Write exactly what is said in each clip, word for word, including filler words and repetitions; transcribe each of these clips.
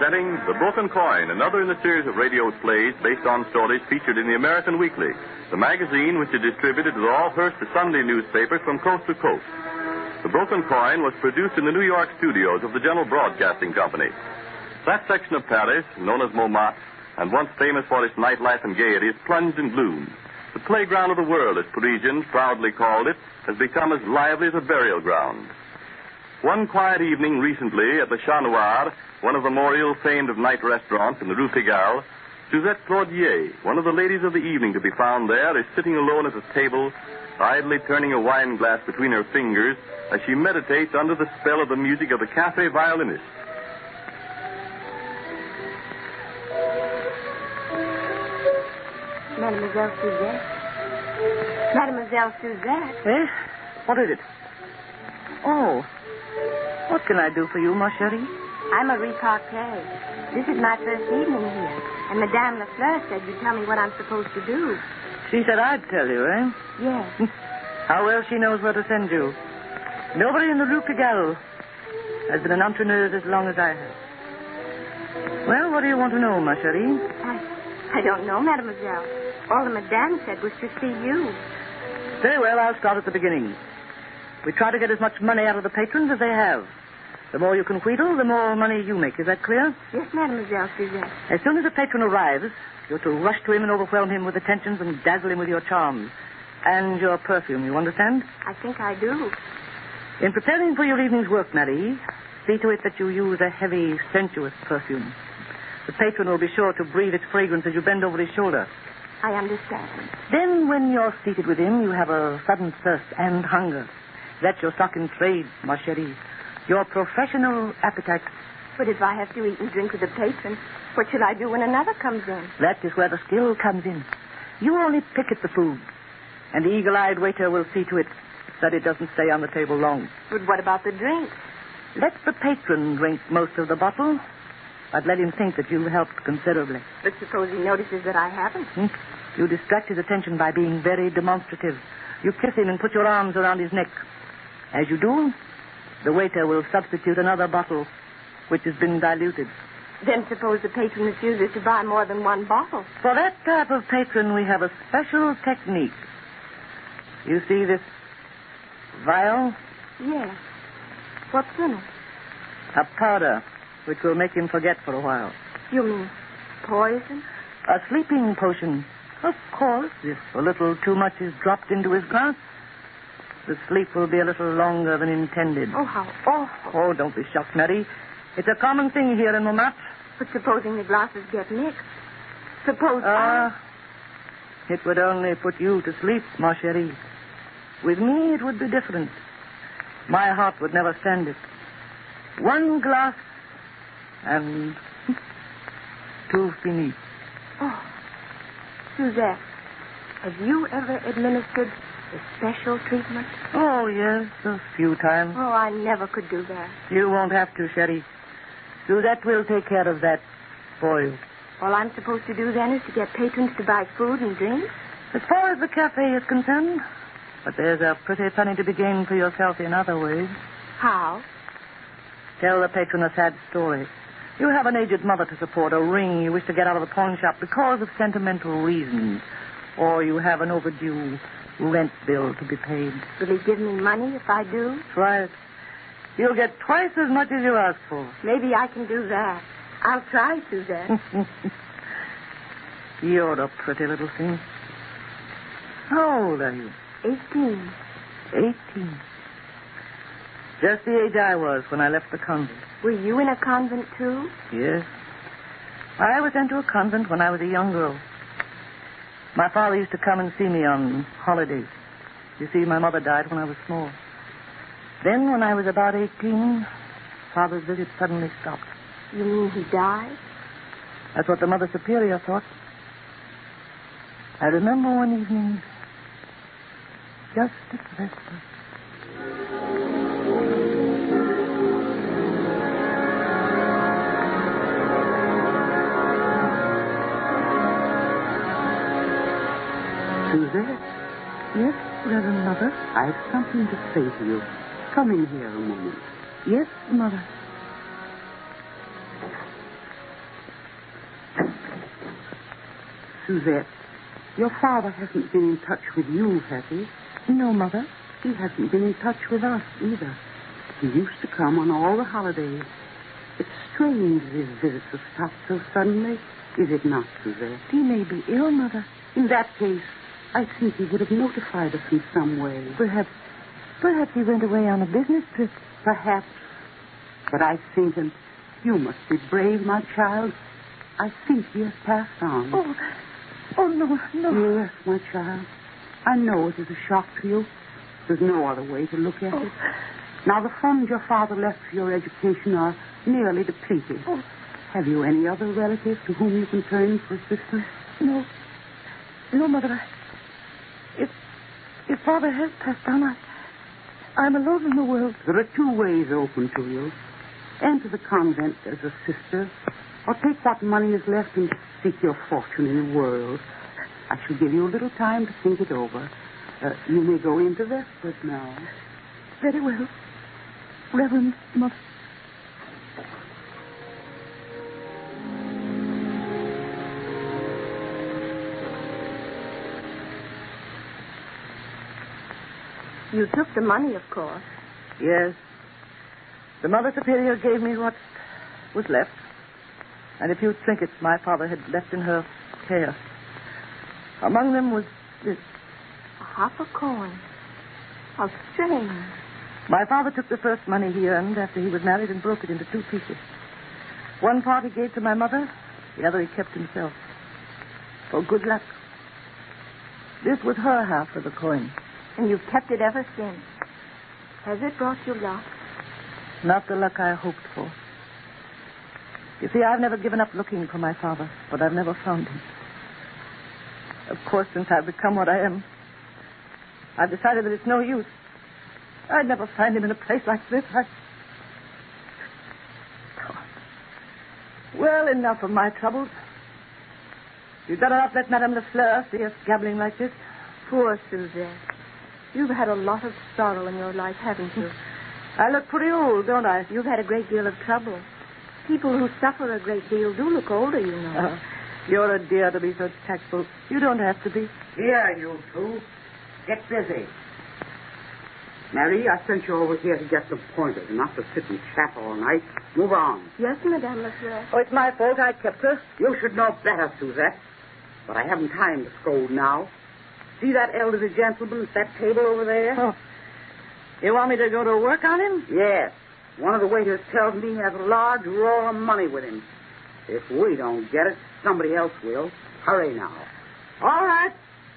presenting The Broken Coin, another in the series of radio plays based on stories featured in the American Weekly, the magazine which is distributed to all Hearst Sunday newspapers from coast to coast. The Broken Coin was produced in the New York studios of the General Broadcasting Company. That section of Paris, known as Montmartre, and once famous for its nightlife and gaiety, is plunged in gloom. The playground of the world, as Parisians proudly called it, has become as lively as a burial ground. One quiet evening recently at the Chat Noir, one of the more ill-famed of night restaurants in the Rue Pigalle, Suzette Claudier, one of the ladies of the evening to be found there, is sitting alone at a table, idly turning a wine glass between her fingers as she meditates under the spell of the music of the cafe violinist. Mademoiselle Suzette. Mademoiselle Suzette. Eh? What is it? Oh. What can I do for you, ma chérie? I'm Marie Parquet. This is my first evening here. And Madame Lafleur said you'd tell me what I'm supposed to do. She said I'd tell you, eh? Yes. How well she knows where to send you. Nobody in the Rue Pigalle has been an entrepreneuse as long as I have. Well, what do you want to know, ma chérie? I, I don't know, mademoiselle. All the madame said was to see you. Very well, I'll start at the beginning. We try to get as much money out of the patrons as they have. The more you can wheedle, the more money you make. Is that clear? Yes, mademoiselle Suzette. As soon as a patron arrives, you're to rush to him and overwhelm him with attentions and dazzle him with your charms. And your perfume, you understand? I think I do. In preparing for your evening's work, Marie, see to it that you use a heavy, sensuous perfume. The patron will be sure to breathe its fragrance as you bend over his shoulder. I understand. Then, when you're seated with him, you have a sudden thirst and hunger. That's your stock in trade, ma chérie. Your professional appetite. But if I have to eat and drink with the patron, what shall I do when another comes in? That is where the skill comes in. You only pick at the food, and the eagle-eyed waiter will see to it that it doesn't stay on the table long. But what about the drink? Let the patron drink most of the bottle, but let him think that you helped considerably. But suppose he notices that I haven't? Hmm? You distract his attention by being very demonstrative. You kiss him and put your arms around his neck. As you do, the waiter will substitute another bottle, which has been diluted. Then suppose the patron refuses to buy more than one bottle. For that type of patron, we have a special technique. You see this vial? Yes. What's in it? A powder, which will make him forget for a while. You mean poison? A sleeping potion. Of course, if a little too much is dropped into his glass, the sleep will be a little longer than intended. Oh, how awful. Oh, don't be shocked, Mary. It's a common thing here in Montmartre. But supposing the glasses get mixed? Suppose Ah, uh, it would only put you to sleep, ma chérie. With me, it would be different. My heart would never stand it. One glass and tout fini. Oh, Suzette, have you ever administered a special treatment? Oh, yes, a few times. Oh, I never could do that. You won't have to, Sherry. Suzette will take care of that for you. All I'm supposed to do then is to get patrons to buy food and drink? As far as the cafe is concerned. But there's a pretty penny to be gained for yourself in other ways. How? Tell the patron a sad story. You have an aged mother to support, a ring you wish to get out of the pawn shop because of sentimental reasons. Or you have an overdue rent bill to be paid. Will he give me money if I do? Try it. You'll get twice as much as you ask for. Maybe I can do that. I'll try, Suzette. You're a pretty little thing. How old are you? Eighteen. Eighteen. Just the age I was when I left the convent. Were you in a convent, too? Yes. I was sent to a convent when I was a young girl. My father used to come and see me on holidays. You see, my mother died when I was small. Then, when I was about eighteen, Father's visit suddenly stopped. You mean he died? That's what the Mother Superior thought. I remember one evening, just at Vespers. Suzette? Yes, Reverend Mother? I've something to say to you. Come in here a moment. Yes, Mother. Suzette, your father hasn't been in touch with you, has he? No, Mother. He hasn't been in touch with us either. He used to come on all the holidays. It's strange his visits have stopped so suddenly, is it not, Suzette? He may be ill, Mother. In that case, I think he would have notified us in some way. Perhaps, perhaps he went away on a business trip. Perhaps. But I think, and you must be brave, my child, I think he has passed on. Oh, oh, no, no. Yes, my child. I know it is a shock to you. There's no other way to look at Oh. it. Now, the funds your father left for your education are nearly depleted. Oh. Have you any other relatives to whom you can turn for assistance? No. No, Mother. I, if, if Father has passed on, I, I'm alone in the world. There are two ways open to you. Enter the convent as a sister, or take what money is left and seek your fortune in the world. I shall give you a little time to think it over. Uh, you may go into Vespers now. Very well. Reverend Mother. You took the money, of course. Yes. The Mother Superior gave me what was left, and a few trinkets my father had left in her care. Among them was this. A half a coin. How strange. My father took the first money he earned after he was married and broke it into two pieces. One part he gave to my mother, the other he kept himself. For good luck. This was her half of the coin. And you've kept it ever since. Has it brought you luck? Not the luck I hoped for. You see, I've never given up looking for my father, but I've never found him. Of course, since I've become what I am, I've decided that it's no use. I'd never find him in a place like this. I... Well, enough of my troubles. You'd better not let Madame Lafleur see us gabbling like this. Poor Suzette. You've had a lot of sorrow in your life, haven't you? I look pretty old, don't I? You've had a great deal of trouble. People who suffer a great deal do look older, you know. Uh, you're a dear to be so tactful. You don't have to be. Here, you two. Get busy. Mary, I sent you over here to get some pointers, not to sit and chat all night. Move on. Yes, Madame Lafleur. Oh, it's my fault. I kept her. You should know better, Suzette. But I haven't time to scold now. See that elderly gentleman at that table over there? Oh. You want me to go to work on him? Yes. One of the waiters tells me he has a large roll of money with him. If we don't get it, somebody else will. Hurry now. All right.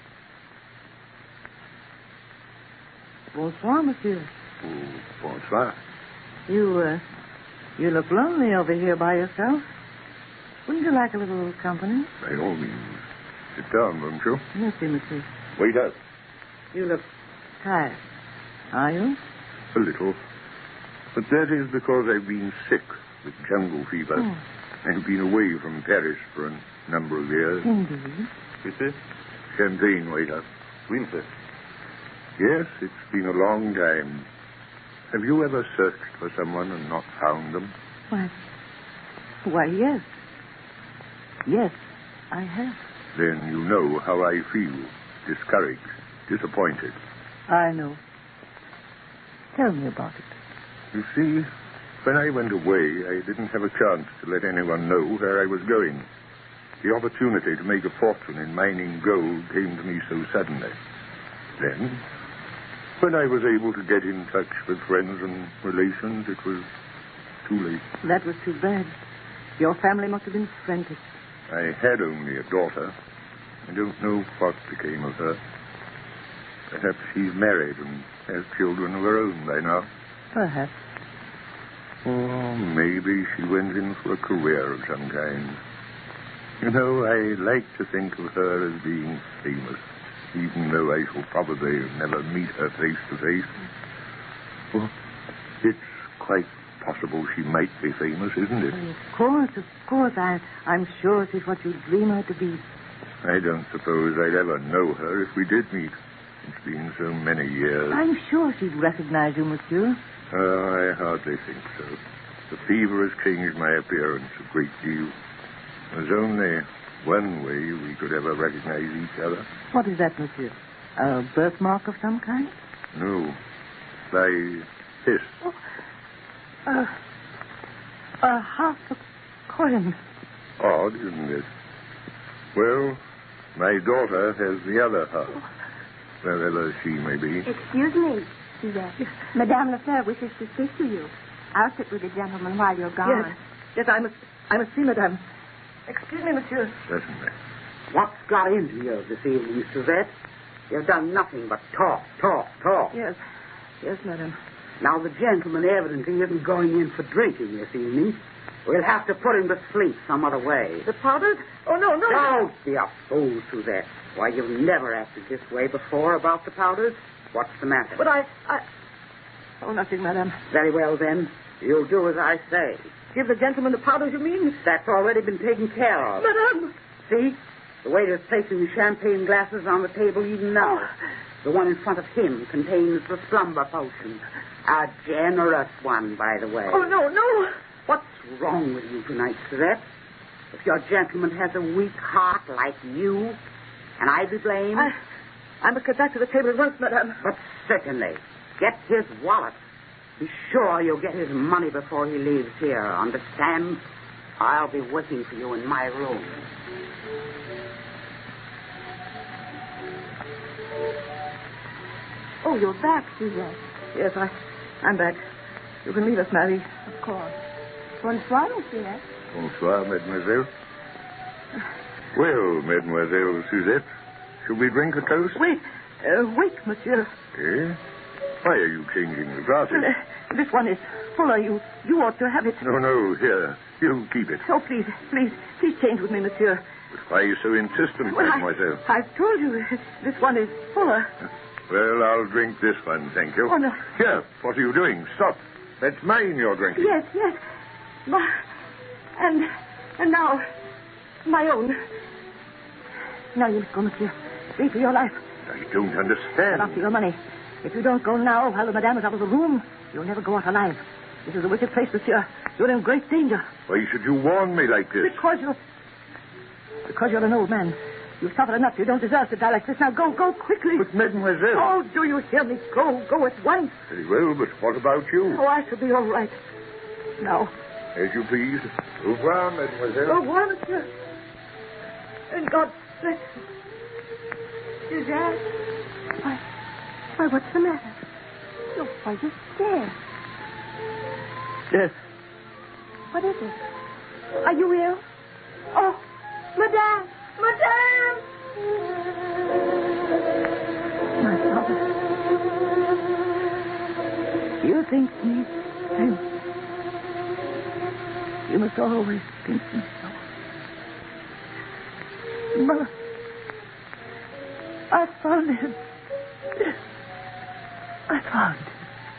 Bonsoir, monsieur. Oh, bonsoir. You, uh, you look lonely over here by yourself. Wouldn't you like a little company? By all means. Sit down, won't you? Merci, monsieur. Waiter. You look tired. Are you? A little. But that is because I've been sick with jungle fever. Oh. I've been away from Paris for a number of years. Indeed. Monsieur? Champagne, waiter. Oui, monsieur. Yes, it's been a long time. Have you ever searched for someone and not found them? Why, why, yes. Yes, I have. Then you know how I feel. Discouraged, disappointed. I know. Tell me about it. You see, when I went away, I didn't have a chance to let anyone know where I was going. The opportunity to make a fortune in mining gold came to me so suddenly. Then, when I was able to get in touch with friends and relations, it was too late. That was too bad. Your family must have been frantic. I had only a daughter. I don't know what became of her. Perhaps she's married and has children of her own by now. Perhaps. Or maybe she went in for a career of some kind. You know, I like to think of her as being famous, even though I shall probably never meet her face to face. Well, it's quite possible she might be famous, isn't it? Of course, of course. I, I'm sure it is what you dream her to be. I don't suppose I'd ever know her if we did meet. It's been so many years. I'm sure she'd recognize you, monsieur. Oh, I hardly think so. The fever has changed my appearance a great deal. There's only one way we could ever recognize each other. What is that, monsieur? A birthmark of some kind? No. By this. Oh, uh, a half a coin. Odd, isn't it? Well, my daughter has the other half. Wherever she may be. Excuse me, Suzette. Madame Lefleur wishes to speak to you. I'll sit with the gentleman while you're gone. Yes, yes, I must, I must see Madame. Excuse me, monsieur. Certainly. What's got into you this evening, Suzette? You've done nothing but talk, talk, talk. Yes, yes, madame. Now, the gentleman evidently isn't going in for drinking this evening. We'll have to put him to sleep some other way. The powders? Oh, no, no. Don't be a fool, Suzette. Why, you've never acted this way before about the powders. What's the matter? But I, I... Oh, nothing, madame. Very well, then. You'll do as I say. Give the gentleman the powders, you mean? That's already been taken care of. Madame! See? The waiter's placing the champagne glasses on the table even now. Oh. The one in front of him contains the slumber potion. A generous one, by the way. Oh, no, no. What's wrong with you tonight, Suzette? If your gentleman has a weak heart like you, can I be blamed? I, I must get back to the table at once, madame. But certainly. Get his wallet. Be sure you'll get his money before he leaves here. Understand? I'll be waiting for you in my room. Oh, you're back, Suzette. Yes, I, I'm back. You can leave us, Marie. Of course. Bonsoir, monsieur. Bonsoir, mademoiselle. Well, mademoiselle Suzette, shall we drink a toast? Wait, uh, wait, monsieur. Eh? Why are you changing the glasses? Uh, this one is fuller. You, you ought to have it. No, no, here. You keep it. Oh, please, please, please change with me, monsieur. But why are you so insistent, Well, mademoiselle? I, I've told you, this one is fuller. Well, I'll drink this one, thank you. Oh, no. Here, what are you doing? Stop. That's mine you're drinking. Yes, yes. My, and, and now, my own. Now you must go, monsieur. Flee for your life. I don't understand. After your money. If you don't go now, while the madame is out of the room, you'll never go out alive. This is a wicked place, monsieur. You're in great danger. Why should you warn me like this? Because you're... Because you're an old man. You've suffered enough. You don't deserve to die like this. Now go, go quickly. But, mademoiselle... Oh, do you hear me? Go, go at once. Very well, but what about you? Oh, I shall be all right. Now. As you please. Au revoir, mademoiselle. Au revoir, monsieur. And God bless you. Suzette? Why, why, what's the matter? You're quite scared. Yes. What is it? Are you ill? Oh, madame! Madame! My father. You think me ill. You must always think me so. Mother, I found him. I found him.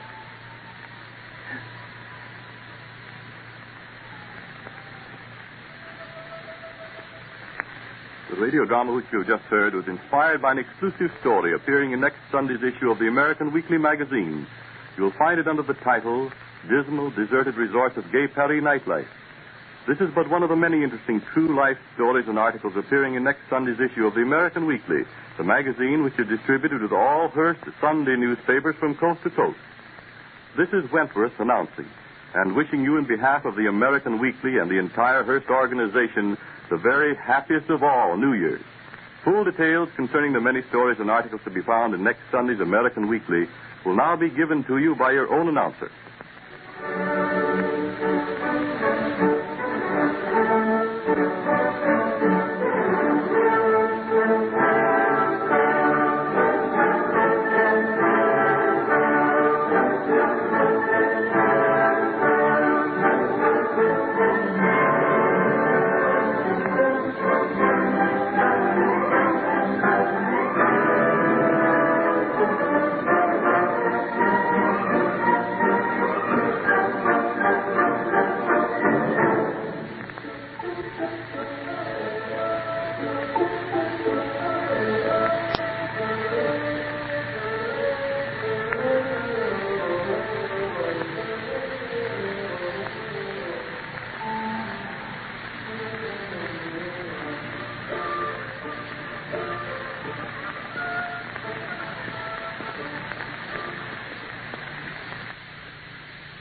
The radio drama which you have just heard was inspired by an exclusive story appearing in next Sunday's issue of the American Weekly magazine. You will find it under the title, Dismal, Deserted Resorts of Gay Paris Nightlife. This is but one of the many interesting true life stories and articles appearing in next Sunday's issue of the American Weekly, the magazine which is distributed with all Hearst Sunday newspapers from coast to coast. This is Wentworth announcing, and wishing you in behalf of the American Weekly and the entire Hearst organization the very happiest of all New Year's. Full details concerning the many stories and articles to be found in next Sunday's American Weekly will now be given to you by your own announcer.